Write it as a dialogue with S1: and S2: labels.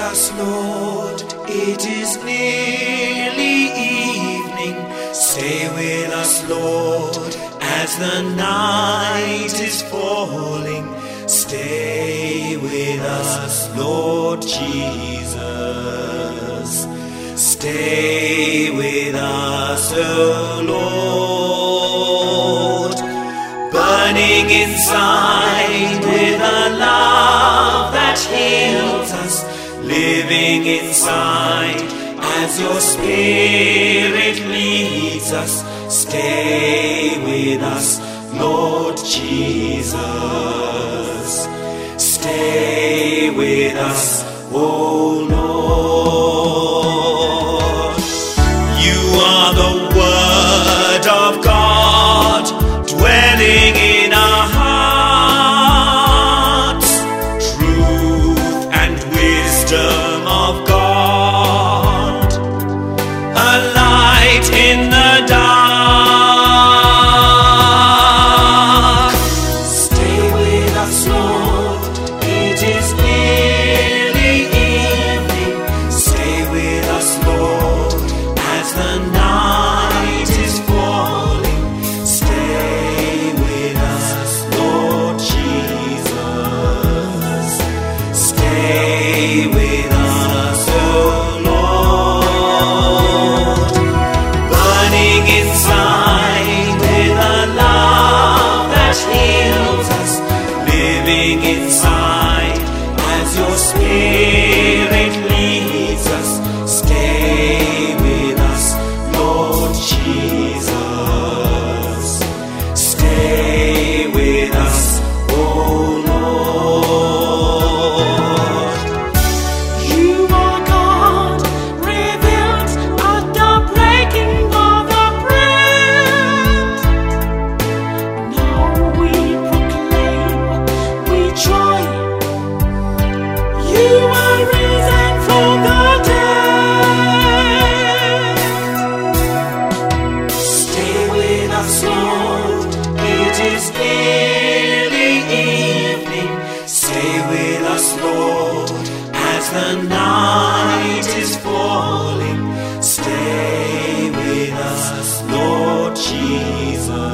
S1: us, Lord, it is nearly evening. Stay with us, Lord, as the night is falling. Stay with us, Lord Jesus. Stay with us, O Lord, burning inside with a love that heals us, living inside as your Spirit leads us. Stay with us, Lord Jesus. Stay with us, O Lord. You are the Word of God dwelling in our hearts, truth and wisdom of God, a light in the dark. Stay with us, Lord, it is nearly evening. Stay with us, Lord, as the night is falling. Stay with us, Lord Jesus. Stay with us, O Lord, burning inside with a love that heals us, living inside as your Spirit leads us. Stay with us, Lord Jesus. Stay with us, O Lord. You are God, revealed at the breaking of the bread. Now we proclaim, we join. You are risen from the dead. Stay with us, Lord, it is nearly evening. Stay with us, Lord, as the night is falling. Stay with us, Lord Jesus.